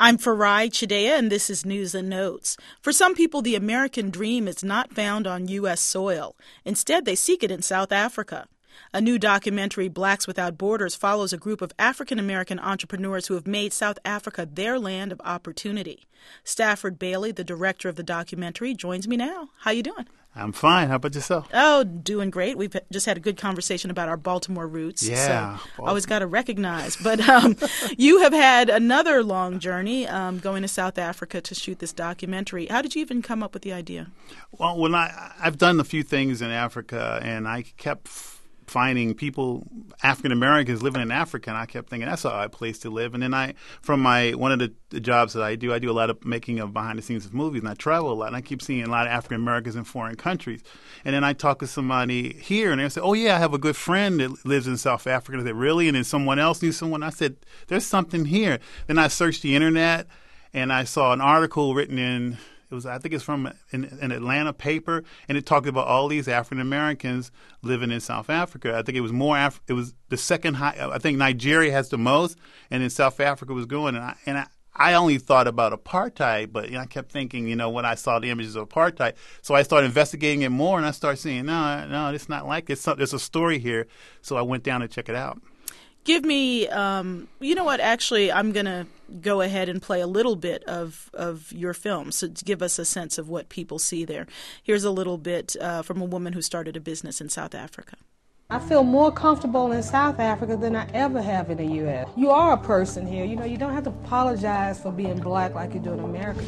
I'm Farai Chidea, and this is News and Notes. For some people, the American dream is not found on U.S. soil. Instead, they seek it in South Africa. A new documentary, Blacks Without Borders, follows a group of African-American entrepreneurs who have made South Africa their land of opportunity. Stafford Bailey, the director of the documentary, joins me now. How you doing? I'm fine. How about yourself? Oh, doing great. We've just had a good conversation about our Baltimore roots. Yeah. So always got to recognize. But you have had another long journey going to South Africa to shoot this documentary. How did you even come up with the idea? Well, when I've done a few things in Africa, and I kept finding people, African Americans living in Africa, and I kept thinking that's a odd place to live. And then one of the jobs that I do a lot of making of behind the scenes of movies, and I travel a lot, and I keep seeing a lot of African Americans in foreign countries. And then I talk to somebody here, and they say, "Oh yeah, I have a good friend that lives in South Africa." I said, "Really?" And then someone else knew someone. I said, "There's something here." Then I searched the internet, and I saw an article written in. I think it's from an Atlanta paper, and it talked about all these African Americans living in South Africa. I think it was it was the second high. I think Nigeria has the most, and then South Africa was going. And I only thought about apartheid, but I kept thinking, when I saw the images of apartheid, so I started investigating it more, and I started seeing, no, it's not like it. There's a story here, so I went down to check it out. Give me, you know what, actually, I'm going to go ahead and play a little bit of your film so to give us a sense of what people see there. Here's a little bit from a woman who started a business in South Africa. I feel more comfortable in South Africa than I ever have in the U.S. You are a person here. You don't have to apologize for being black like you do in America.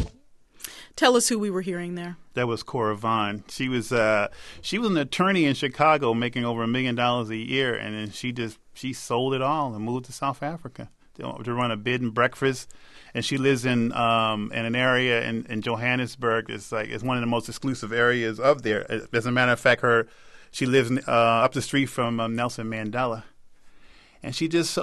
Tell us who we were hearing there. That was Cora Vaughn. She was an attorney in Chicago making over $1 million a year, and then she sold it all and moved to South Africa to run a bed and breakfast. And she lives in an area in Johannesburg. It's one of the most exclusive areas of there. As a matter of fact, she lives up the street from Nelson Mandela. And she just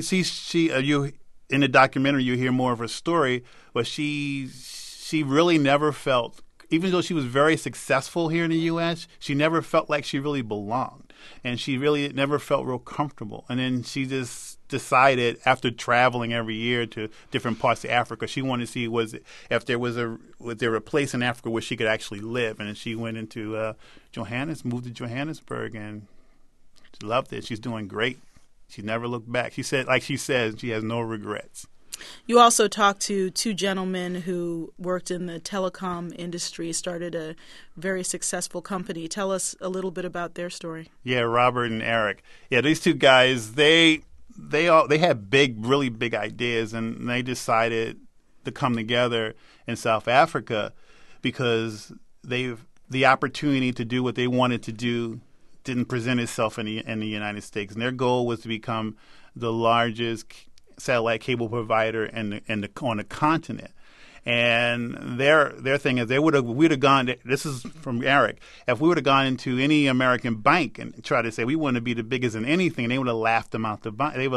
you in the documentary you hear more of her story, but she really never felt, even though she was very successful here in the U.S., she never felt like she really belonged. And she really never felt real comfortable. And then she just decided, after traveling every year to different parts of Africa, she wanted to see was there a place in Africa where she could actually live. And then she went into moved to Johannesburg, and she loved it. She's doing great. She never looked back. She said, she says, she has no regrets. You also talked to two gentlemen who worked in the telecom industry, started a very successful company. Tell us a little bit about their story. Yeah, Robert and Eric. Yeah, these two guys, they had really big ideas, and they decided to come together in South Africa because the opportunity to do what they wanted to do didn't present itself in the United States. And their goal was to become the largest satellite cable provider on the continent. And their thing is we'd have gone, this is from Eric, if we would have gone into any American bank and tried to say we want to be the biggest in anything, they would have laughed them out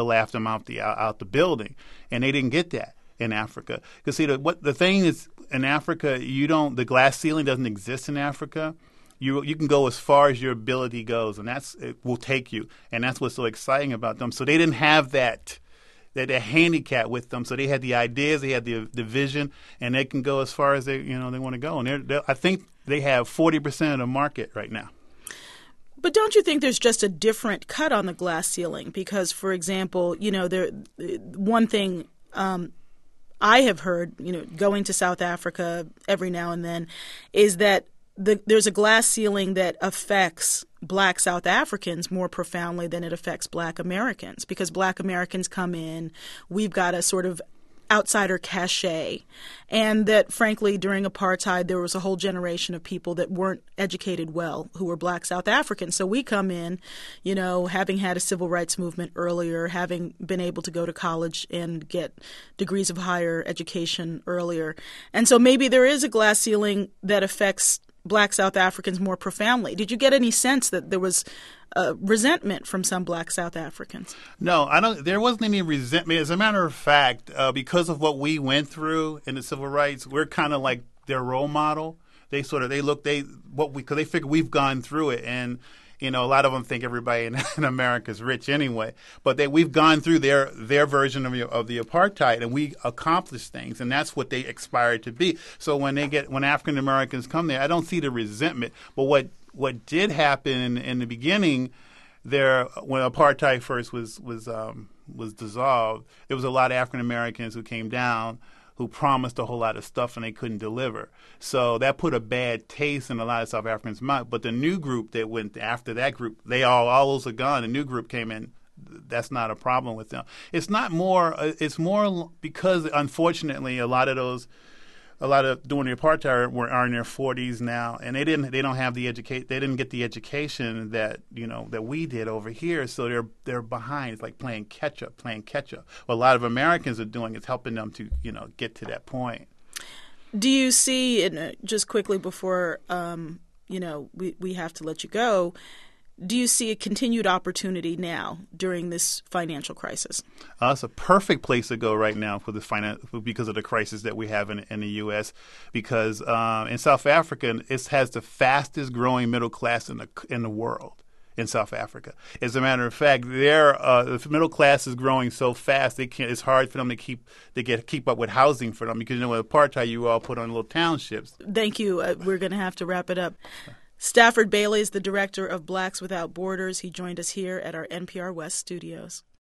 out the building. And they didn't get that in Africa. Because see, the thing is, in Africa, the glass ceiling doesn't exist in Africa. You can go as far as your ability goes, and it will take you. And that's what's so exciting about them. So they didn't have that handicap with them. So they had the ideas, they had the vision, and they can go as far as they want to go. And I think they have 40% of the market right now. But don't you think there's just a different cut on the glass ceiling? Because, for example, one thing I have heard, going to South Africa every now and then, is that there's a glass ceiling that affects Black South Africans more profoundly than it affects Black Americans, because Black Americans come in, we've got a sort of outsider cachet, and that, frankly, during apartheid, there was a whole generation of people that weren't educated well who were Black South Africans. So we come in, having had a civil rights movement earlier, having been able to go to college and get degrees of higher education earlier. And so maybe there is a glass ceiling that affects Black South Africans more profoundly. Did you get any sense that there was resentment from some Black South Africans? No, I don't. There wasn't any resentment. As a matter of fact, because of what we went through in the civil rights, we're kind of like their role model. Because they figure we've gone through it, and You know, a lot of them think everybody in America is rich anyway. But we've gone through their version of the apartheid, and we accomplished things, and that's what they aspire to be. So when African Americans come there, I don't see the resentment. But what did happen in the beginning there, when apartheid first was dissolved, there was a lot of African Americans who came down who promised a whole lot of stuff and they couldn't deliver. So that put a bad taste in a lot of South Africans' mouth. But the new group that went after that group, all those are gone. The new group came in. That's not a problem with them. It's more because, unfortunately, a lot of during the apartheid are in their 40s now, and they don't have the education. They didn't get the education that we did over here, so they're behind. It's like playing catch up. What a lot of Americans are doing is helping them to get to that point. Do you see, and just quickly before we have to let you go, do you see a continued opportunity now during this financial crisis? It's a perfect place to go right now for because of the crisis that we have in the U.S. Because in South Africa, it has the fastest growing middle class in the world. In South Africa, as a matter of fact, the middle class is growing so fast it's hard for them to keep up with housing for them, because with apartheid you all put on little townships. Thank you. We're going to have to wrap it up. Stafford Bailey is the director of Blacks Without Borders. He joined us here at our NPR West studios.